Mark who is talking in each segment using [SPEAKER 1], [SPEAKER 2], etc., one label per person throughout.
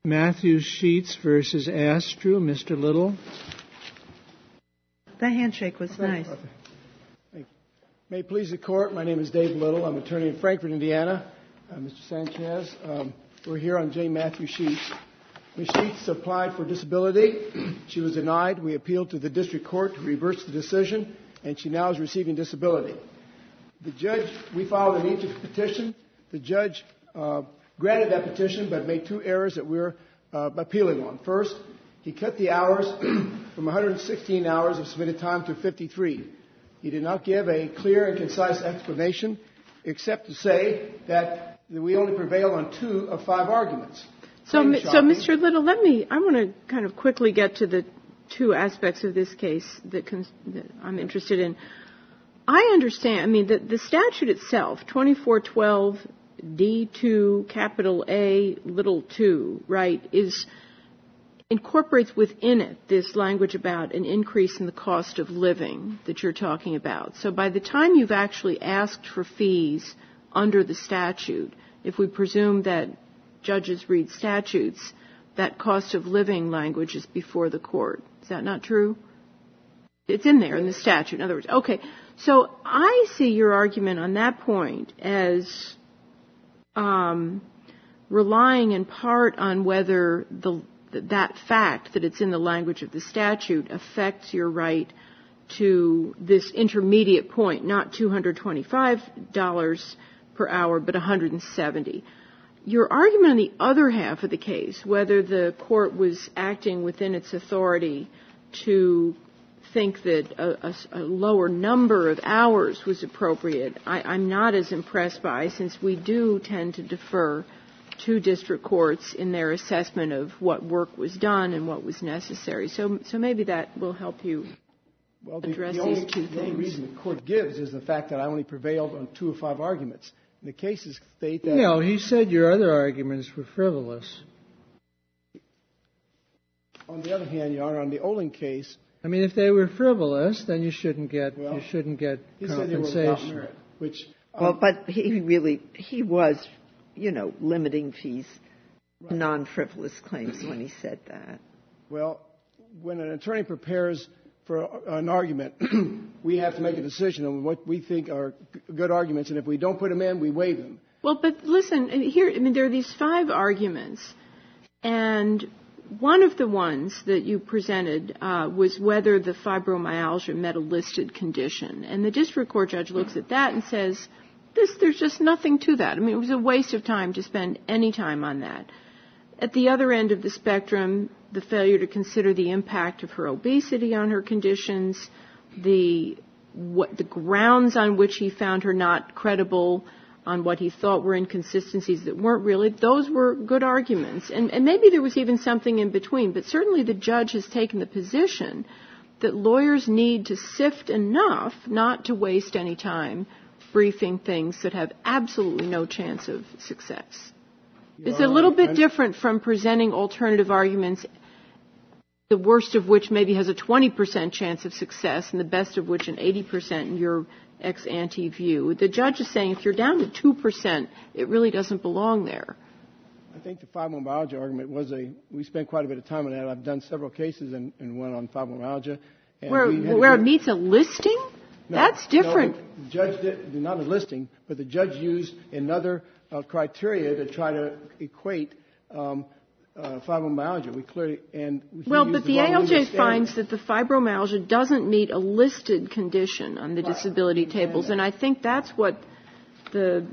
[SPEAKER 1] Matthew Sheets versus Astru. Mr. Little.
[SPEAKER 2] The handshake was nice.
[SPEAKER 3] May it please the Court, my name is Dave Little. I'm an attorney in Frankfort, Indiana. Mr. Sanchez, we're here on J. Matthew Sheets. Ms. Sheets applied for disability. She was denied. We appealed to the district court to reverse the decision, and she now is receiving disability. The judge, we filed an each petition. The judge granted that petition but made two errors that we're appealing on. First, he cut the hours from 116 hours of submitted time to 53. He did not give a clear and concise explanation except to say that we only prevailed on 2 of 5 arguments.
[SPEAKER 4] So Mr. Little, I want to kind of quickly get to the 2 aspects of this case that I'm interested in. I understand, the statute itself, 2412 D2 capital A little 2, right, incorporates within it this language about an increase in the cost of living that you're talking about. So by the time you've actually asked for fees under the statute, if we presume that judges read statutes, that cost of living language is before the court. Is that not true? It's in there in the statute, in other words. Okay, so I see your argument on that point as relying in part on whether that fact that it's in the language of the statute affects your right to this intermediate point, not $225 per hour, but $170. Your argument on the other half of the case, whether the court was acting within its authority to think that a lower number of hours was appropriate, I'm not as impressed by, since we do tend to defer to district courts in their assessment of what work was done and what was necessary. So maybe that will help you address these 2 things.
[SPEAKER 3] The only reason the court gives is the fact that I only prevailed on 2 of 5 arguments. And the cases state that...
[SPEAKER 1] No, he said your other arguments were frivolous.
[SPEAKER 3] On the other hand, Your Honor, on the Olin case...
[SPEAKER 1] if they were frivolous, then you shouldn't get compensation.
[SPEAKER 3] He said they were without merit, which...
[SPEAKER 2] but he was, limiting fees to non-frivolous claims when he said that.
[SPEAKER 3] Well, when an attorney prepares for an argument, we have to make a decision on what we think are good arguments, and if we don't put them in, we waive them.
[SPEAKER 4] Well, but listen, here, there are these 5 arguments, and one of the ones that you presented was whether the fibromyalgia met a listed condition. And the district court judge looks at that and says, there's just nothing to that. It was a waste of time to spend any time on that. At the other end of the spectrum, the failure to consider the impact of her obesity on her conditions, the grounds on which he found her not credible, on what he thought were inconsistencies that weren't really, those were good arguments. And maybe there was even something in between, but certainly the judge has taken the position that lawyers need to sift enough not to waste any time briefing things that have absolutely no chance of success. It's a little bit different from presenting alternative arguments, the worst of which maybe has a 20% chance of success and the best of which an 80% in your ex-ante view. The judge is saying if you're down to 2%, it really doesn't belong there.
[SPEAKER 3] I think the fibromyalgia argument we spent quite a bit of time on that. I've done several cases and one on fibromyalgia. And
[SPEAKER 4] where it meets a listing?
[SPEAKER 3] No,
[SPEAKER 4] that's different.
[SPEAKER 3] No, the judge did not a listing, but the judge used another criteria to try to equate fibromyalgia.
[SPEAKER 4] But the ALJ finds that the fibromyalgia doesn't meet a listed condition on the disability tables, and I think that's what the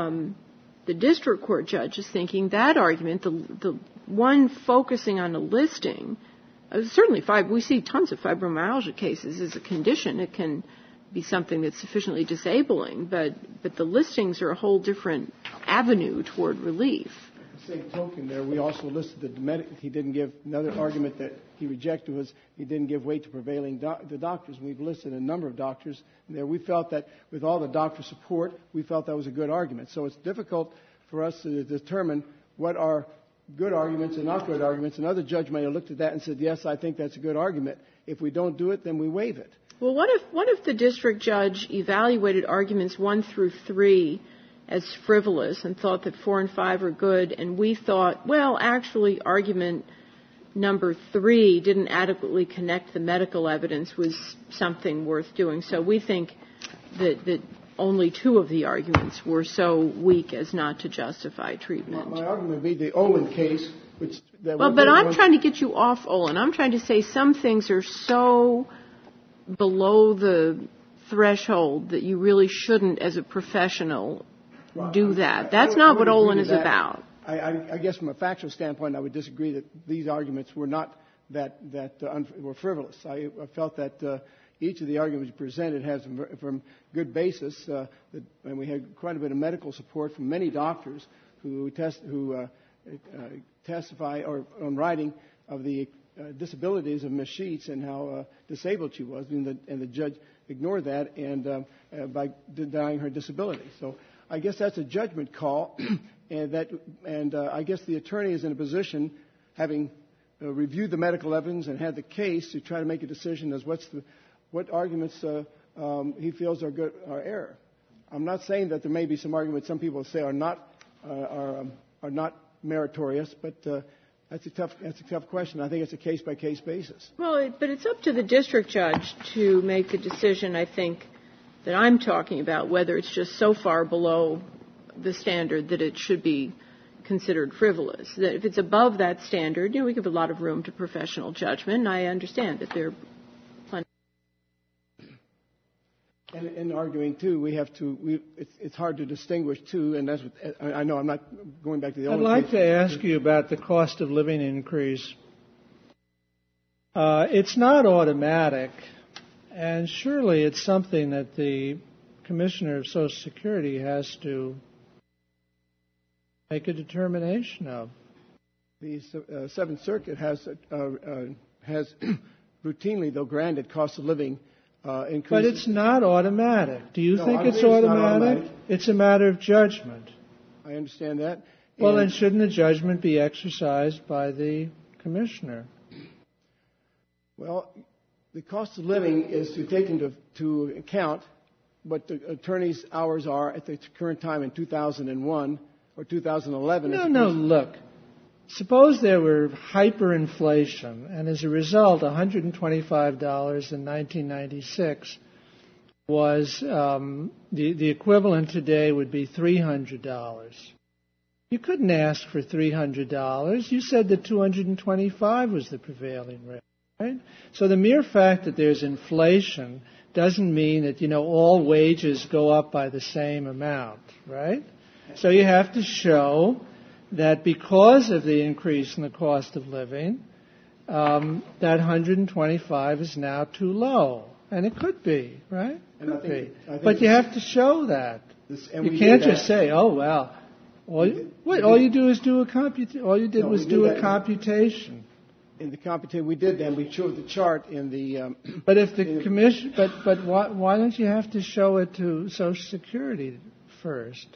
[SPEAKER 4] district court judge is thinking. That argument, the one focusing on a listing, certainly we see tons of fibromyalgia cases as a condition. It can be something that's sufficiently disabling, but the listings are a whole different avenue toward relief.
[SPEAKER 3] The same token there, we also listed he didn't give, another argument that he rejected was he didn't give weight to prevailing the doctors. We've listed a number of doctors there. We felt that with all the doctor support, we felt that was a good argument. So it's difficult for us to determine what are good arguments and not good arguments. Another judge may have looked at that and said, yes, I think that's a good argument. If we don't do it, then we waive it.
[SPEAKER 4] Well, what if the district judge evaluated arguments 1 through 3 as frivolous and thought that 4 and 5 are good, and we thought, well, actually, argument number 3 didn't adequately connect the medical evidence was something worth doing. So we think that only 2 of the arguments were so weak as not to justify treatment.
[SPEAKER 3] My argument would be the Olin case, which... But
[SPEAKER 4] I'm trying to get you off Olin. I'm trying to say some things are so below the threshold that you really shouldn't, as a professional, do that. That's not what Olin is about.
[SPEAKER 3] I guess from a factual standpoint, I would disagree that these arguments were not were frivolous. I felt that each of the arguments presented has from good basis, and we had quite a bit of medical support from many doctors who testify or on writing of the disabilities of Ms. Sheets and how disabled she was, and the judge ignored that and by denying her disability. So I guess that's a judgment call, and I guess the attorney is in a position, having reviewed the medical evidence and had the case, to try to make a decision as what arguments he feels are error. I'm not saying that there may be some arguments some people say are not meritorious, but that's a tough question. I think it's a case-by-case basis.
[SPEAKER 4] Well, but it's up to the district judge to make a decision, I think, that I'm talking about, whether it's just so far below the standard that it should be considered frivolous. That if it's above that standard, we give a lot of room to professional judgment, and I understand that there are plenty.
[SPEAKER 3] And in arguing, too, it's hard to distinguish, too, and that's what, I know I'm not going back to the old
[SPEAKER 1] I'd like
[SPEAKER 3] case.
[SPEAKER 1] to ask you about the cost of living increase. It's not automatic, and surely it's something that the Commissioner of Social Security has to make a determination of.
[SPEAKER 3] The Seventh Circuit has routinely, though, granted cost of living increases.
[SPEAKER 1] But it's not automatic. Do you think it's
[SPEAKER 3] automatic?
[SPEAKER 1] Not automatic? It's a matter of judgment.
[SPEAKER 3] I understand that.
[SPEAKER 1] Well, then shouldn't the judgment be exercised by the Commissioner?
[SPEAKER 3] Well, the cost of living is to take into account what the attorney's hours are at the current time in 2001 or 2011.
[SPEAKER 1] No, look. Suppose there were hyperinflation, and as a result, $125 in 1996 was the equivalent today would be $300. You couldn't ask for $300. You said that $225 was the prevailing rate, right? So the mere fact that there's inflation doesn't mean that, all wages go up by the same amount, right? So you have to show that because of the increase in the cost of living, that 125 is now too low. And it could be, right? Could be. But you have to show that. You can't just say, oh, well, all you do is do a computation. All you did was do a computation.
[SPEAKER 3] In the computation we did then, we showed the chart in the...
[SPEAKER 1] But if the commission... But why don't you have to show it to Social Security first?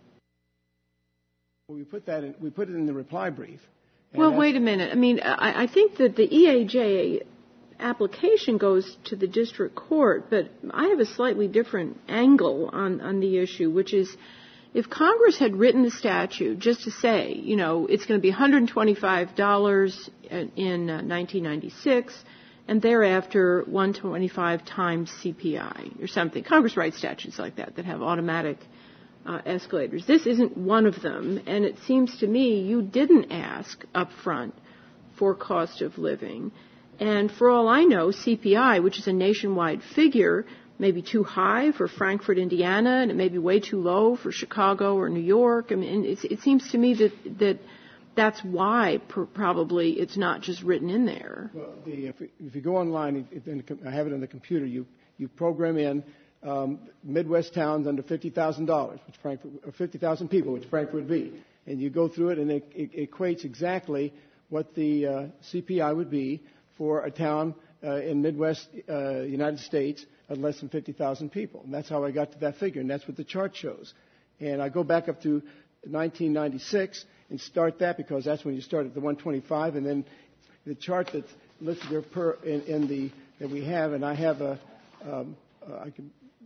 [SPEAKER 3] Well, we put it in the reply brief.
[SPEAKER 4] Well, wait a minute. I mean, I think that the EAJ application goes to the district court, but I have a slightly different angle on the issue, which is if Congress had written the statute just to say, it's going to be $125 in 1996, and thereafter 125 times CPI or something. Congress writes statutes like that have automatic escalators. This isn't one of them, and it seems to me you didn't ask up front for cost of living. And for all I know, CPI, which is a nationwide figure, may be too high for Frankfurt, Indiana, and it may be way too low for Chicago or New York. I mean, it seems to me that's why probably it's not just written in there. Well,
[SPEAKER 3] if you go online, I have it on the computer, you program in Midwest towns under $50,000, which Frankfurt, or 50,000 people, which Frankfurt would be, and you go through it, and it equates exactly what the CPI would be for a town in Midwest United States of less than 50,000 people, and that's how I got to that figure, and that's what the chart shows. And I go back up to 1996 and start that because that's when you start at the 125, and then the chart that's listed there that we have, and I have I can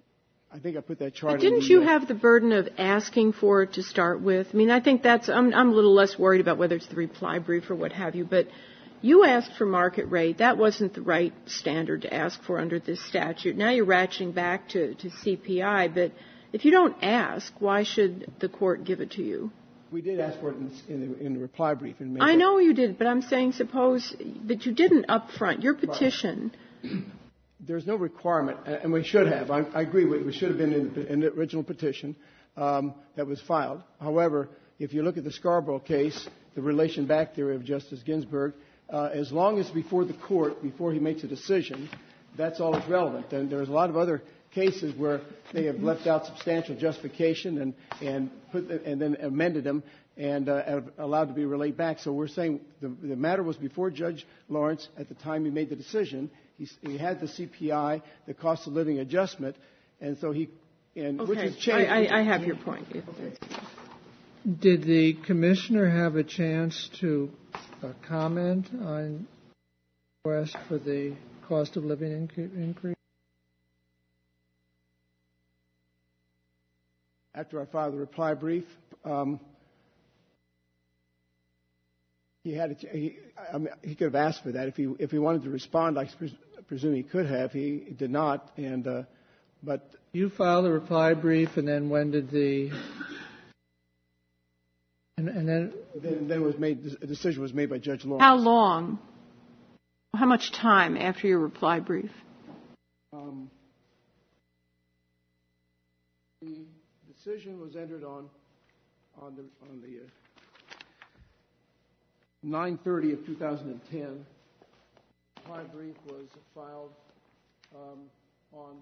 [SPEAKER 3] I think I put that chart.
[SPEAKER 4] But didn't you have the burden of asking for it to start with? I mean, I think I'm a little less worried about whether it's the reply brief or what have you, but you asked for market rate. That wasn't the right standard to ask for under this statute. Now you're ratcheting back to CPI, but if you don't ask, why should the court give it to you?
[SPEAKER 3] We did ask for it in the reply brief.
[SPEAKER 4] I know you did, but I'm saying suppose that you didn't up front. Your petition.
[SPEAKER 3] There's no requirement, and we should have. I agree with it. We should have been in the original petition that was filed. However, if you look at the Scarborough case, the relation back theory of Justice Ginsburg, as long as before the court, before he makes a decision, that's all that's relevant. And there's a lot of other cases where they have left out substantial justification and then amended them and allowed to be relayed back. So we're saying the matter was before Judge Lawrence at the time he made the decision. He had the CPI, the cost of living adjustment, and so which has changed.
[SPEAKER 4] I have your point.
[SPEAKER 3] Okay.
[SPEAKER 1] Did the commissioner have a chance to comment on the request for the cost of living increase?
[SPEAKER 3] After I filed the reply brief, he could have asked for that if he wanted to respond. I presume he could have. He did not, but
[SPEAKER 1] you filed a reply brief, and then when did the and then a decision was made by Judge Lawrence.
[SPEAKER 4] How long? How much time after your reply brief?
[SPEAKER 3] The decision was entered on the 9/30 of 2010. The reply brief was filed on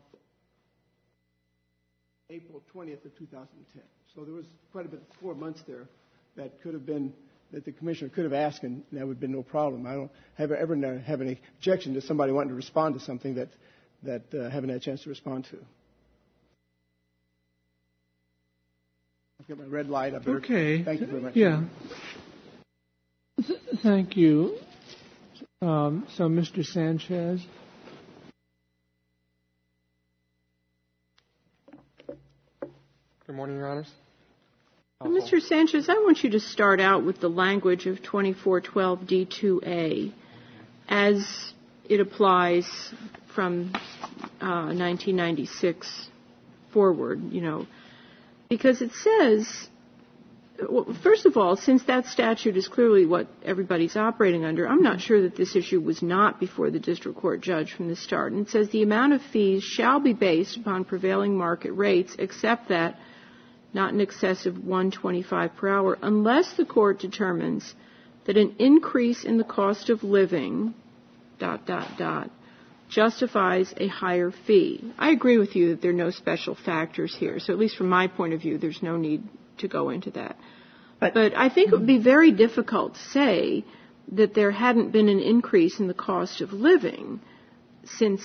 [SPEAKER 3] April 20th of 2010. So there was quite a bit, 4 months there, that could have been, that the commissioner could have asked, and that would have been no problem. I don't ever have any objection to somebody wanting to respond to something that haven't had a chance to respond to. I've got my red light.
[SPEAKER 1] Okay.
[SPEAKER 3] Thank you very much.
[SPEAKER 1] Yeah. Thank you. So, Mr. Sanchez.
[SPEAKER 5] Good morning, Your Honors.
[SPEAKER 4] Mr. Sanchez, I want you to start out with the language of 2412 D2A as it applies from 1996 forward, because it says, well, first of all, since that statute is clearly what everybody's operating under, I'm not sure that this issue was not before the district court judge from the start. And it says the amount of fees shall be based upon prevailing market rates, except that not in excess of $1.25 per hour, unless the court determines that an increase in the cost of living, ... justifies a higher fee. I agree with you that there are no special factors here. So at least from my point of view, there's no need to go into that. But I think it would be very difficult to say that there hadn't been an increase in the cost of living since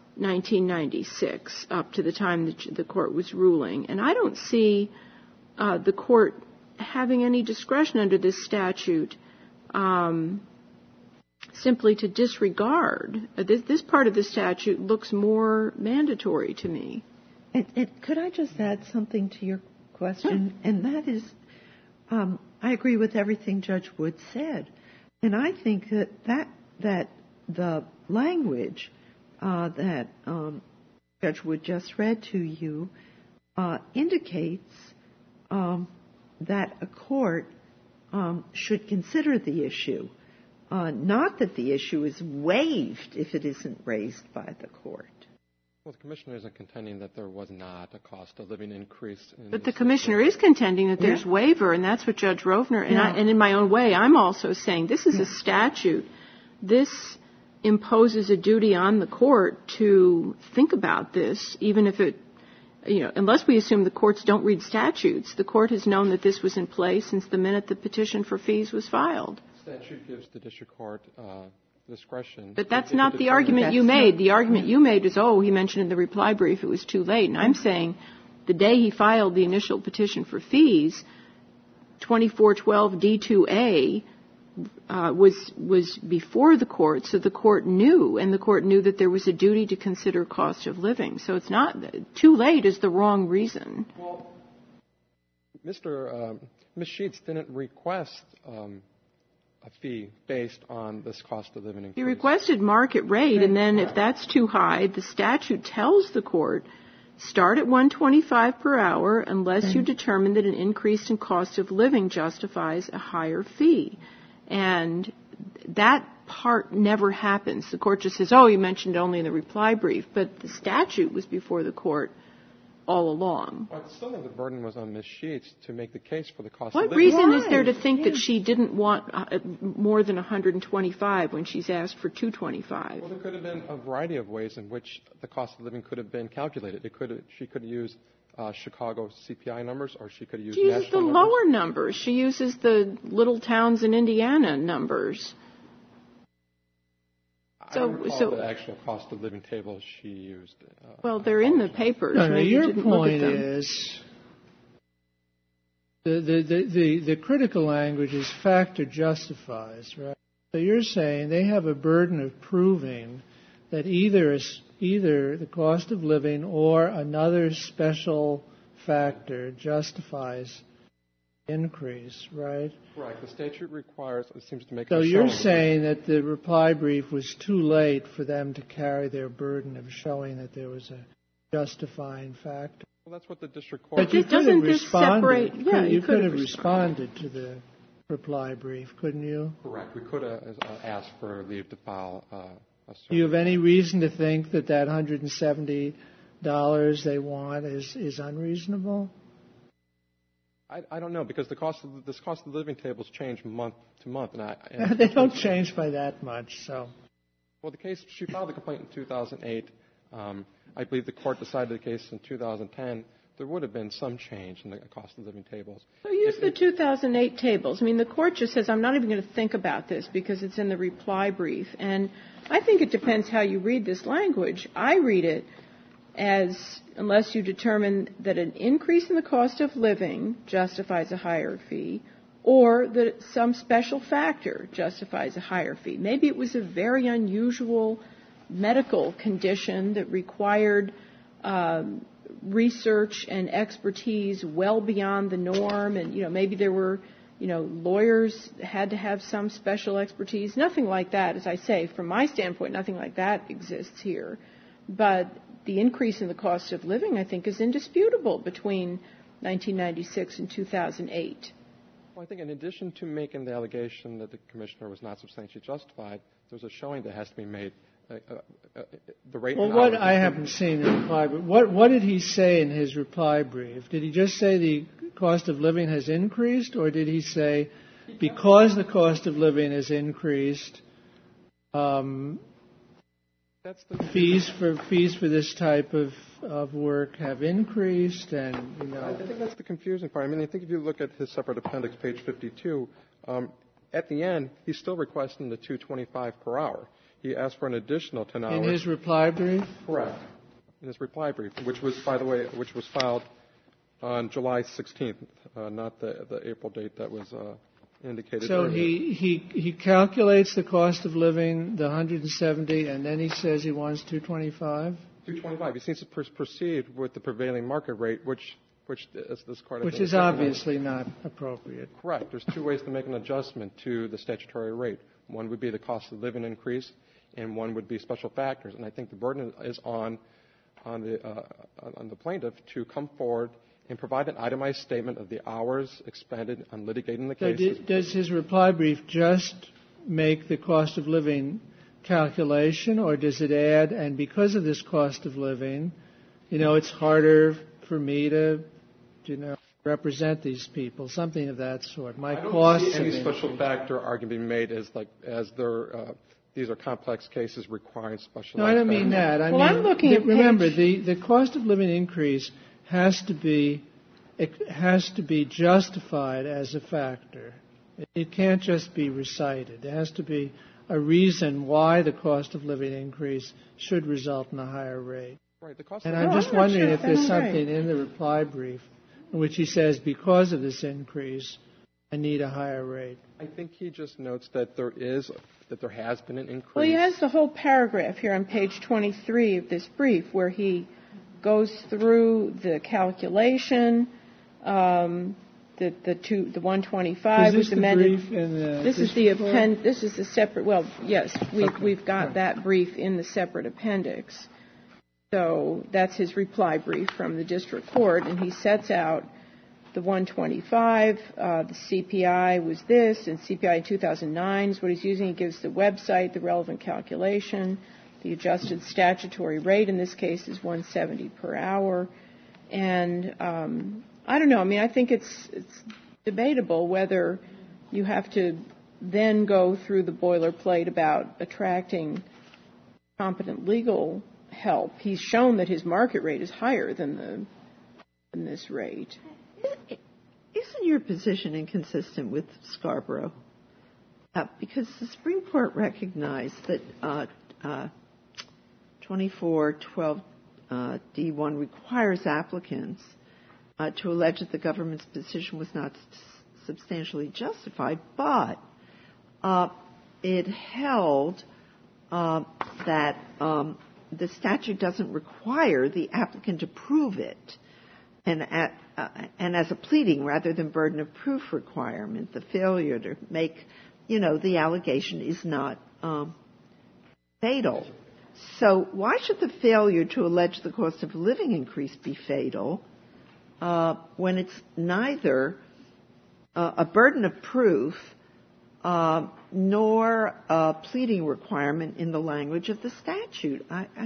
[SPEAKER 4] 1996 up to the time that the court was ruling. And I don't see the court having any discretion under this statute simply to disregard. This part of the statute looks more mandatory to me.
[SPEAKER 2] Could I just add something to your question? Sure. And that is, I agree with everything Judge Wood said. And I think that the language that Judge Wood just read to you indicates that a court should consider the issue. Not that the issue is waived if it isn't raised by the court.
[SPEAKER 5] Well, the commissioner isn't contending that there was not a cost of living increase.
[SPEAKER 4] But the commissioner is contending that there's waiver, and that's what Judge Rovner, and in my own way, I'm also saying this is a statute. This imposes a duty on the court to think about this, even if it, unless we assume the courts don't read statutes. The court has known that this was in place since the minute the petition for fees was filed.
[SPEAKER 5] The statute gives the district court discretion.
[SPEAKER 4] But that's not the argument you made. The argument you made is, he mentioned in the reply brief it was too late. And I'm saying the day he filed the initial petition for fees, 2412 D2A was before the court, so the court knew, and the court knew that there was a duty to consider cost of living. So it's not too late is the wrong reason.
[SPEAKER 5] Well, Ms. Sheets didn't request a fee based on this cost of living increase.
[SPEAKER 4] He requested market rate, and then if that's too high, the statute tells the court, start at $125 per hour unless you determine that an increase in cost of living justifies a higher fee. And that part never happens. The court just says, oh, you mentioned it only in the reply brief, but the statute was before the court all along.
[SPEAKER 5] Well, I still think the burden was on Ms. Sheets to make the case for the cost
[SPEAKER 4] What
[SPEAKER 5] of living.
[SPEAKER 4] reason is there to think that she didn't want more than $125 when she's asked for $225?
[SPEAKER 5] Well, there could have been a variety of ways in which the cost of living could have been calculated. She could have used Chicago CPI numbers, or she could have used
[SPEAKER 4] She uses the
[SPEAKER 5] national
[SPEAKER 4] lower numbers. She uses the little towns in Indiana numbers.
[SPEAKER 5] I don't recall the actual cost of living tables she used.
[SPEAKER 4] Well, they're in the papers.
[SPEAKER 1] No,
[SPEAKER 4] Maybe
[SPEAKER 1] your
[SPEAKER 4] you didn't look
[SPEAKER 1] point
[SPEAKER 4] at them.
[SPEAKER 1] is the critical language is factor justifies, right? So you're saying they have a burden of proving that either the cost of living or another special factor justifies increase, right?
[SPEAKER 5] Right. The statute requires, it seems to make
[SPEAKER 1] So
[SPEAKER 5] a
[SPEAKER 1] you're
[SPEAKER 5] showing.
[SPEAKER 1] saying that the reply brief was too late for them to carry their burden of showing that there was a justifying factor.
[SPEAKER 5] Well, that's what the district court.
[SPEAKER 1] But you could have
[SPEAKER 4] Doesn't this
[SPEAKER 1] responded.
[SPEAKER 4] separate? Yeah,
[SPEAKER 1] you could have responded to the reply brief, couldn't you?
[SPEAKER 5] Correct. We could have asked for leave to file a
[SPEAKER 1] Do you have any reason to think that $170 they want is unreasonable?
[SPEAKER 5] I don't know, because this cost of living tables change month to month, and
[SPEAKER 1] They don't change by that much. So,
[SPEAKER 5] well, the case, she filed the complaint in 2008. I believe the court decided the case in 2010. There would have been some change in the cost of living tables.
[SPEAKER 4] So use the 2008 tables. I mean, the court just says, I'm not even going to think about this because it's in the reply brief. And I think it depends how you read this language. I read it as, unless you determine that an increase in the cost of living justifies a higher fee, or that some special factor justifies a higher fee. Maybe it was a very unusual medical condition that required research and expertise well beyond the norm, and maybe there were lawyers had to have some special expertise. Nothing like that, as I say, from my standpoint, nothing like that exists here. But the increase in the cost of living, I think, is indisputable between 1996 and 2008.
[SPEAKER 5] Well, I think in addition to making the allegation that the commissioner was not substantially justified, there's a showing that has to be made. The rate.
[SPEAKER 1] Well, what I haven't seen the reply, but what did he say in his reply brief? Did he just say the cost of living has increased, or did he say because the cost of living has increased,
[SPEAKER 5] That's the
[SPEAKER 1] fees for this type of work have increased, and
[SPEAKER 5] I think that's the confusing part. I mean, I think if you look at his separate appendix, page 52, at the end he's still requesting the $225 per hour. He asked for an additional 10 hours.
[SPEAKER 1] in his reply brief.
[SPEAKER 5] Correct. In his reply brief, which was, by the way, filed on July 16th, not the April date that was indicated.
[SPEAKER 1] So
[SPEAKER 5] earlier.
[SPEAKER 1] he calculates the cost of living, the 170, and then he says he wants 225.
[SPEAKER 5] 225. He seems to proceed with the prevailing market rate, which as this court.
[SPEAKER 1] Which is obviously not appropriate.
[SPEAKER 5] Correct. There's two ways to make an adjustment to the statutory rate. One would be the cost of living increase, and one would be special factors. And I think the burden is on the plaintiff to come forward and provide an itemized statement of the hours expended on litigating the case.
[SPEAKER 1] So does his reply brief just make the cost of living calculation, or does it add, and because of this cost of living, it's harder for me to, represent these people, something of that sort.
[SPEAKER 5] I don't see any special factor argument being made as these are complex cases requiring special.
[SPEAKER 1] No, I don't mean that.
[SPEAKER 4] I'm looking at
[SPEAKER 1] remember the cost of living increase has to be justified as a factor. It can't just be recited. There has to be a reason why the cost of living increase should result in a higher rate.
[SPEAKER 5] Right. The cost.
[SPEAKER 1] And I'm just wondering if there's something in the reply brief in which he says because of this increase, I need a higher rate?
[SPEAKER 5] I think he just notes that there has been an increase.
[SPEAKER 4] Well, he has the whole paragraph here on page 23 of this brief where he goes through the calculation. The 125 was amended. This is the separate. Well, yes, we've got that brief in the separate appendix. So that's his reply brief from the district court, and he sets out the 125. The CPI was this, and CPI in 2009 is what he's using. He gives the website, the relevant calculation. The adjusted statutory rate in this case is $170 per hour, and I don't know. I mean, I think it's debatable whether you have to then go through the boilerplate about attracting competent legal help. He's shown that his market rate is higher than this rate.
[SPEAKER 2] Isn't your position inconsistent with Scarborough? Because the Supreme Court recognized that 2412 D1 requires applicants to allege that the government's position was not substantially justified, but it held that the statute doesn't require the applicant to prove it, and as a pleading rather than burden of proof requirement, the failure to make, the allegation is not fatal. So why should the failure to allege the cost of living increase be fatal when it's neither a burden of proof nor a pleading requirement in the language of the statute?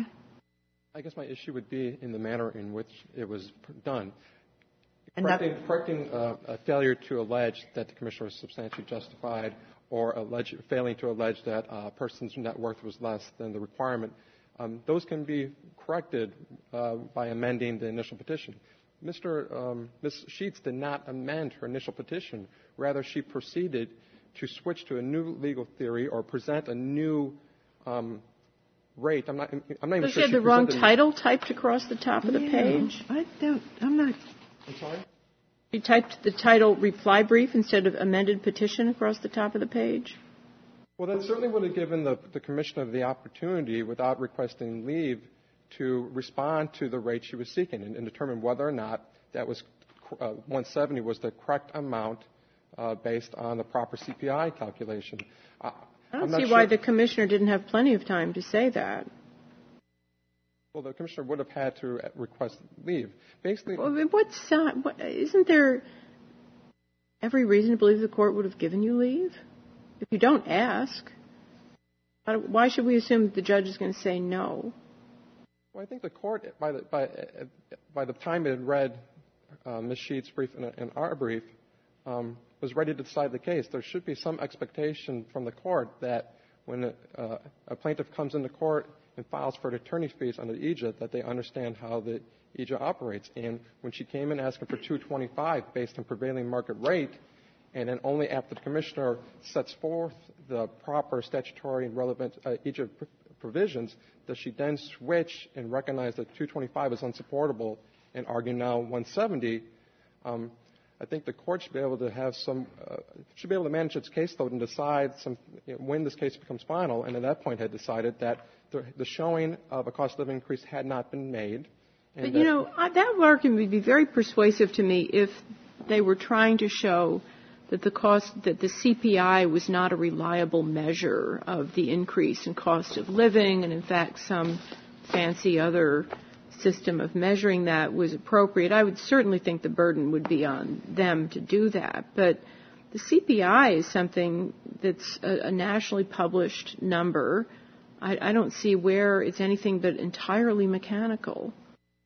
[SPEAKER 5] I guess my issue would be in the manner in which it was done.
[SPEAKER 2] And
[SPEAKER 5] correcting a failure to allege that the commissioner was substantially justified or failing to allege that a person's net worth was less than the requirement, those can be corrected by amending the initial petition. Ms. Sheets did not amend her initial petition. Rather, she proceeded to switch to a new legal theory or present a new rate. I'm not even sure
[SPEAKER 4] she had the wrong title typed across the top of the page.
[SPEAKER 5] I'm sorry?
[SPEAKER 4] She typed the title reply brief instead of amended petition across the top of the page?
[SPEAKER 5] Well, that certainly would have given the commissioner the opportunity, without requesting leave, to respond to the rate she was seeking and determine whether or not that was 170 was the correct amount based on the proper CPI calculation.
[SPEAKER 4] I don't see why the commissioner didn't have plenty of time to say that.
[SPEAKER 5] Well, the commissioner would have had to request leave. Basically,
[SPEAKER 4] isn't there every reason to believe the court would have given you leave? If you don't ask, why should we assume that the judge is going to say no?
[SPEAKER 5] Well, I think the court, by the time it had read Ms. Sheets' brief and our brief, was ready to decide the case. There should be some expectation from the court that when a plaintiff comes into court and files for attorney's fees under EJA, that they understand how the EJA operates. And when she came in asking for $225 based on prevailing market rate, and then only after the commissioner sets forth the proper statutory and relevant EJA provisions, does she then switch and recognize that $225 is unsupportable and argue now $170? I think the court should be able to have should be able to manage its caseload and decide when this case becomes final, and at that point had decided that the showing of a cost of living increase had not been made.
[SPEAKER 4] But, that argument would be very persuasive to me if they were trying to show that the CPI was not a reliable measure of the increase in cost of living, and in fact some fancy other system of measuring that was appropriate. I would certainly think the burden would be on them to do that. But the CPI is something that's a nationally published number. I don't see where it's anything but entirely mechanical.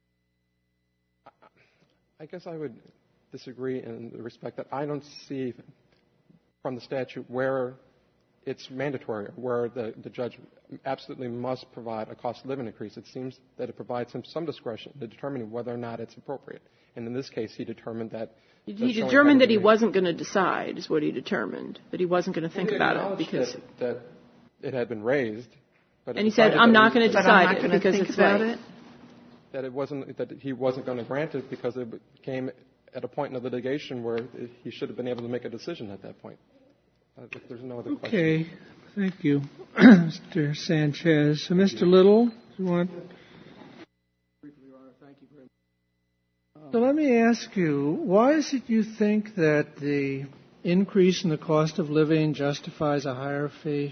[SPEAKER 5] I guess I would disagree in the respect that I don't see from the statute where it's mandatory, where the judge absolutely must provide a cost of living increase. It seems that it provides him some discretion to determine whether or not it's appropriate. And in this case, he determined that...
[SPEAKER 4] He determined that he wasn't going to decide, is what he determined, that he wasn't going to think about it because...
[SPEAKER 5] that it had been raised.
[SPEAKER 4] And he said, I'm not going to decide it because it's about it?
[SPEAKER 5] That he wasn't going to grant it because it became at a point in the litigation where he should have been able to make a decision at that point. If there's no other question.
[SPEAKER 1] Okay. Thank you, Mr. Sanchez. So, Mr. Little, you want? So let me ask you, why is it you think that the increase in the cost of living justifies a higher fee?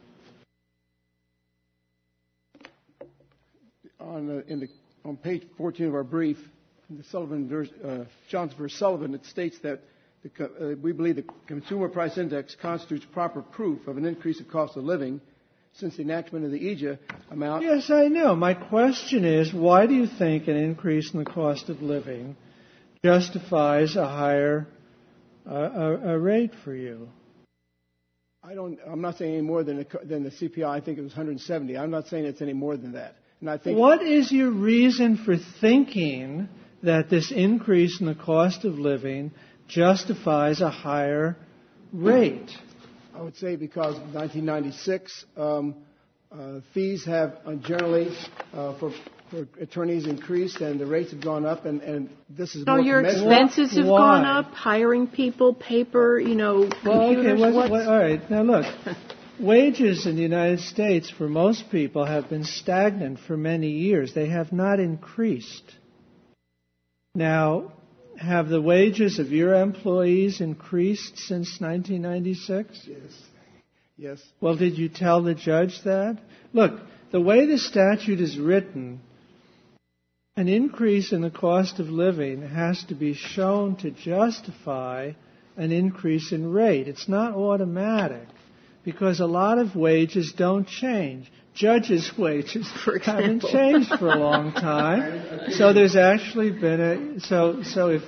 [SPEAKER 3] On page 14 of our brief, in the Johnson v. Sullivan, it states that we believe the Consumer Price Index constitutes proper proof of an increase in cost of living since the enactment of the EJA amount.
[SPEAKER 1] Yes, I know. My question is, why do you think an increase in the cost of living justifies a higher a rate for you?
[SPEAKER 3] I'm not saying any more than the CPI. I think it was 170. I'm not saying it's any more than that. And I think.
[SPEAKER 1] What is your reason for thinking that this increase in the cost of living justifies a higher rate?
[SPEAKER 3] I would say because of 1996, fees have generally for attorneys increased and the rates have gone up, and this is.
[SPEAKER 4] So your expenses have gone up, hiring people, paper, computers.
[SPEAKER 1] All right. Now look, wages in the United States for most people have been stagnant for many years. They have not increased. Now, have the wages of your employees increased since 1996?
[SPEAKER 3] Yes.
[SPEAKER 1] Well, did you tell the judge that? Look, the way the statute is written, an increase in the cost of living has to be shown to justify an increase in rate. It's not automatic because a lot of wages don't change. Judges' wages haven't changed for a long time. So there's actually been so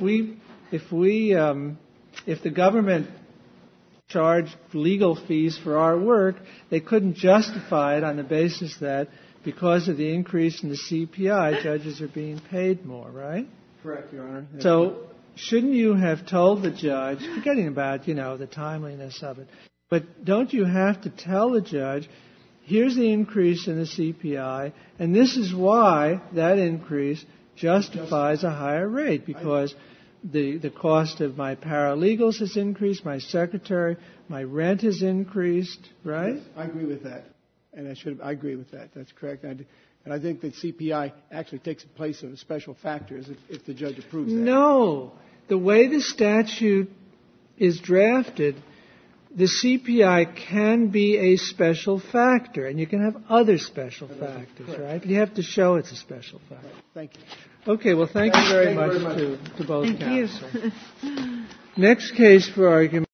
[SPEAKER 1] if the government charged legal fees for our work, they couldn't justify it on the basis that because of the increase in the CPI, judges are being paid more, right?
[SPEAKER 3] Correct, Your Honor.
[SPEAKER 1] So shouldn't you have told the judge, forgetting about, the timeliness of it, but don't you have to tell the judge, here's the increase in the CPI, and this is why that increase justifies a higher rate, because the cost of my paralegals has increased, my secretary, my rent has increased, right?
[SPEAKER 3] Yes, I agree with that. And I agree with that. That's correct. And I think that CPI actually takes the place of special factors if the judge approves that.
[SPEAKER 1] No. The way the statute is drafted, the CPI can be a special factor, and you can have other special factors, right? But you have to show it's a special factor.
[SPEAKER 3] Right. Thank you.
[SPEAKER 1] Okay, well, thank you very much to both counsel. Next case for argument.